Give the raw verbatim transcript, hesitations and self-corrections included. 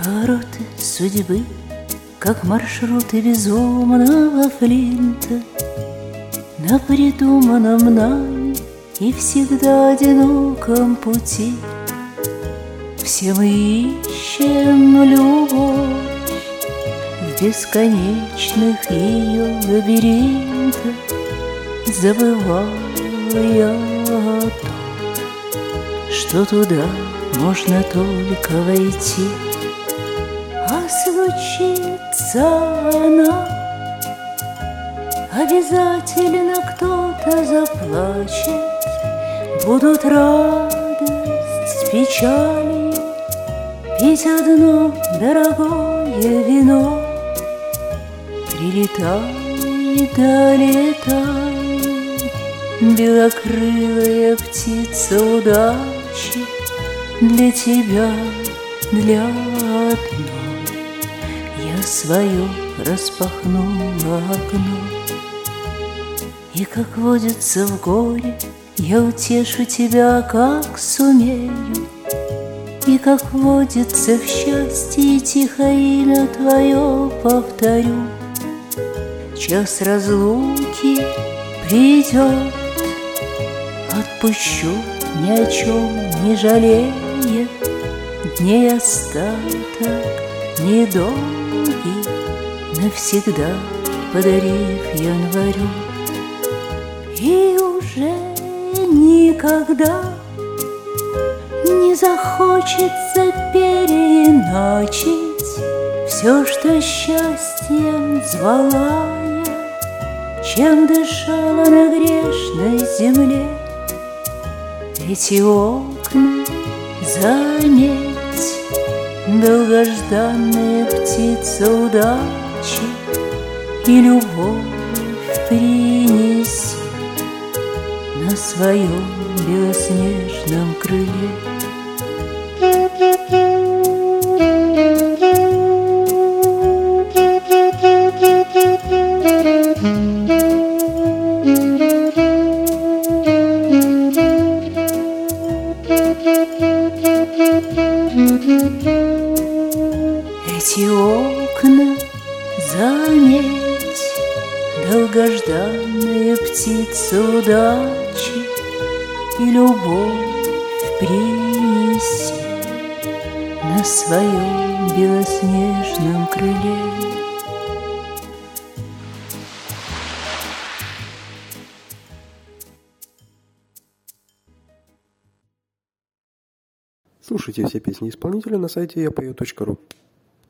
Повороты судьбы, как маршруты безумного Флинта, на придуманном нами и всегда одиноком пути. Все мы ищем любовь в бесконечных ее лабиринтах, забывая о том, что туда можно только войти. А случится она, обязательно кто-то заплачет. Будут радость с печалью пить одно дорогое вино. Прилетай, долетай, белокрылая птица удачи, для тебя, для одной я свое распахнула окно. И, как водится в горе, я утешу тебя, как сумею. И, как водится в счастье, тихо имя твое повторю. Час разлуки придет, отпущу, ни о чем не жалея, дней остаток недолгий, навсегда подарив январю. И уже никогда не захочется переиначить все, что счастьем звала я, чем дышала на грешной земле. Эти окна, заметь, долгожданная птица удачи, и любовь принеси на своем белоснежном крыле. Эти окна, заметь, долгожданная птица удачи, и любовь принеси на своем белоснежном крыле. Слушайте все песни исполнителя на сайте я пою точка ру.